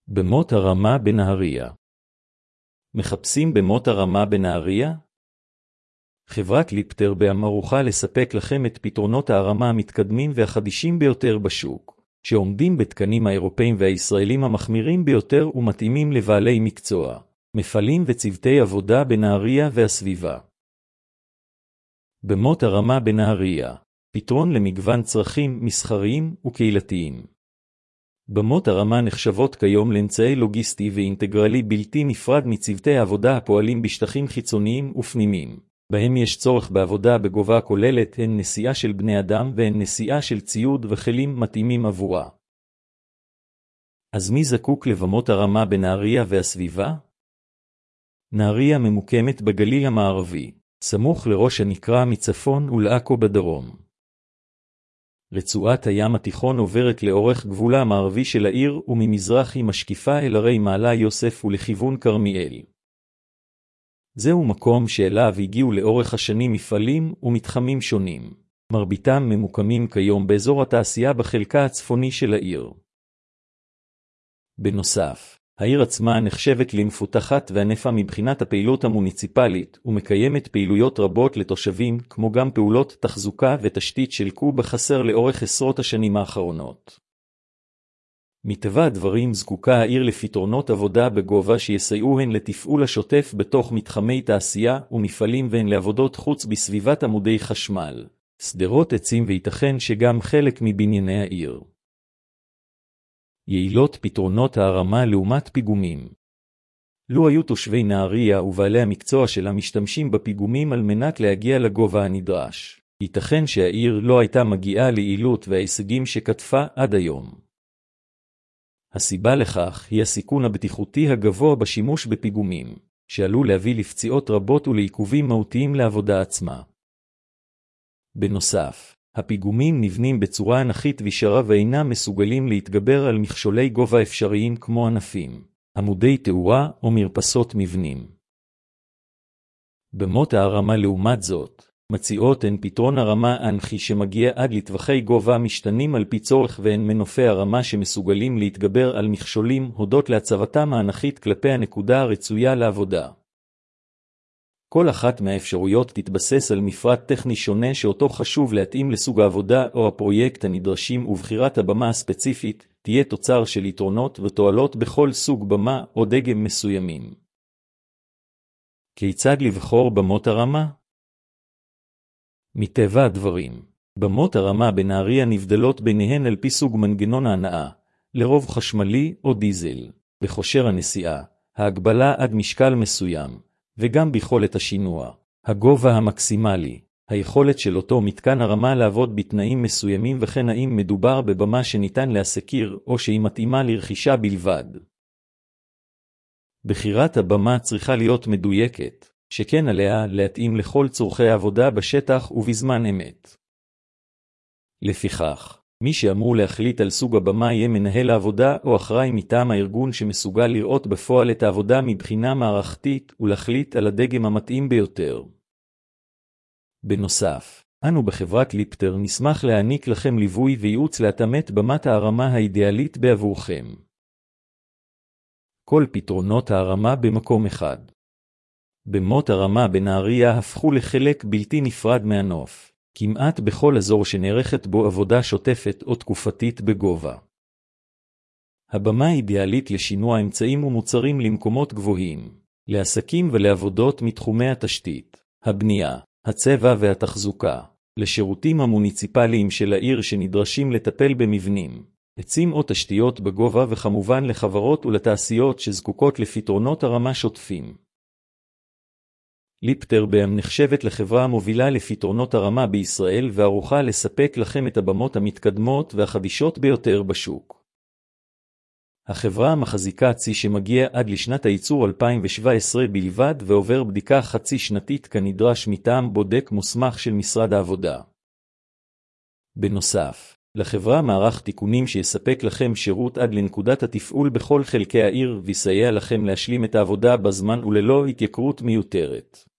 במות הרמה בנהריה. מחפשים במות הרמה בנהריה? חברת ליפטר בע"מ ערוכה לספק לכם את פתרונות הרמה המתקדמים והחדישים ביותר בשוק, שעומדים בתקנים האירופאים והישראלים המחמירים ביותר ומתאימים לבעלי מקצוע, מפעלים וצוותי עבודה בנהריה והסביבה. במות הרמה בנהריה, פתרון למגוון צרכים מסחריים וקהילתיים. במות הרמה נחשבות כיום לאמצעי לוגיסטי ואינטגרלי בלתי נפרד מצוותי העבודה הפועלים בשטחים חיצוניים ופנימיים, בהם יש צורך בעבודה בגובה כוללת, הן נסיעה של בני אדם והן נסיעה של ציוד וכלים מתאימים עבורה. אז מי זקוק לבמות הרמה בנהריה והסביבה? נהריה ממוקמת בגליל המערבי, סמוך לראש הנקרה מצפון ולעכו בדרום. רצועת הים התיכון עוברת לאורך גבולה המערבי של העיר וממזרח היא משקיפה אל הרי מעלה יוסף ולכיוון כרמיאל. זהו מקום שאליו הגיעו לאורך השנים מפעלים ומתחמים שונים. מרביתם ממוקמים כיום באזור התעשייה בחלקה הצפוני של העיר. בנוסף, העיר עצמה נחשבת למפותחת וענפה מבחינת הפעילות המוניציפלית ומקיימת פעילויות רבות לתושבים, כמו גם פעולות תחזוקה ותשתית שלקו בחסר לאורך עשרות השנים האחרונות. מטבע הדברים זקוקה העיר לפתרונות עבודה בגובה שיסייעו הן לתפעול השוטף בתוך מתחמי תעשייה ומפעלים והן לעבודות חוץ בסביבת עמודי חשמל, סדרות עצים וייתכן שגם חלק מבנייני העיר. יעילות פתרונות הרמה לעומת פיגומים. לו היו תושבי נהריה ובעלי המקצוע שלה משתמשים בפיגומים על מנת להגיע לגובה הנדרש, ייתכן שהעיר לא הייתה מגיעה ליעילות וההישגים שכתפה עד היום. הסיבה לכך היא הסיכון הבטיחותי הגבוה בשימוש בפיגומים, שעלול להביא לפציעות רבות ולעיכובים מהותיים לעבודה עצמה. בנוסף, הפיגומים נבנים בצורה אנכית וישרה ואינם מסוגלים להתגבר על מכשולי גובה אפשריים כמו ענפים, עמודי תאורה או מרפסות מבנים. במות הרמה לעומת זאת, מציעות הן פתרון הרמה אנכי שמגיע עד לטווחי גובה משתנים על פי צורך והן מנופי הרמה שמסוגלים להתגבר על מכשולים הודות להצבתם האנכית כלפי הנקודה הרצויה לעבודה. כל אחת מהאפשרויות תתבסס על מפרט טכני שונה שאותו חשוב להתאים לסוג העבודה או הפרויקט הנדרשים ובחירת הבמה הספציפית תהיה תוצר של יתרונות ותועלות בכל סוג במה או דגם מסוימים. כיצד לבחור במות הרמה? מטבע הדברים, במות הרמה בנהריה נבדלות ביניהן על פי סוג מנגנון ההנעה, לרוב חשמלי או דיזל, בכושר הנסיעה, ההגבלה עד משקל מסוים, וגם ביכולת השינוע, הגובה המקסימלי, היכולת של אותו מתקן הרמה לעבוד בתנאים מסוימים וכן האם מדובר בבמה שניתן להסקיר או שהיא מתאימה לרכישה בלבד. בחירת הבמה צריכה להיות מדויקת, שכן עליה להתאים לכל צורכי העבודה בשטח ובזמן אמת. לפיכך, מי שאמור להחליט על סוג הבמה יהיה מנהל העבודה או אחראי מטעם הארגון שמסוגל לראות בפועל את העבודה מבחינה מערכתית ולהחליט על הדגם המתאים ביותר. בנוסף, אנו בחברת ליפטר נשמח להעניק לכם ליווי וייעוץ להתאמת במת הרמה האידיאלית בעבורכם. כל פתרונות הרמה במקום אחד. במות הרמה בנהריה הפכו לחלק בלתי נפרד מהנוף, כמעט בכל אזור שנערכת בו עבודה שוטפת או תקופתית בגובה. הבמה אידיאלית לשינוע אמצעים ומוצרים למקומות גבוהים, לעסקים ולעבודות מתחומי התשתית, הבנייה, הצבע והתחזוקה, לשירותים המוניציפליים של העיר שנדרשים לטפל במבנים, עצים או תשתיות בגובה וכמובן לחברות ולתעשיות שזקוקות לפתרונות הרמה שוטפים. ליפטר בע"מ נחשבת לחברה המובילה לפתרונות הרמה בישראל וערוכה לספק לכם את הבמות המתקדמות והחדישות ביותר בשוק. החברה מחזיקה צי שמגיע עד לשנת הייצור 2017 בלבד ועובר בדיקה חצי שנתית כנדרש מטעם בודק מוסמך של משרד העבודה. בנוסף, לחברה מערך תיקונים שיספק לכם שירות עד לנקודת התפעול בכל חלקי העיר ויסייע לכם להשלים את העבודה בזמן וללא התייקרות מיותרת.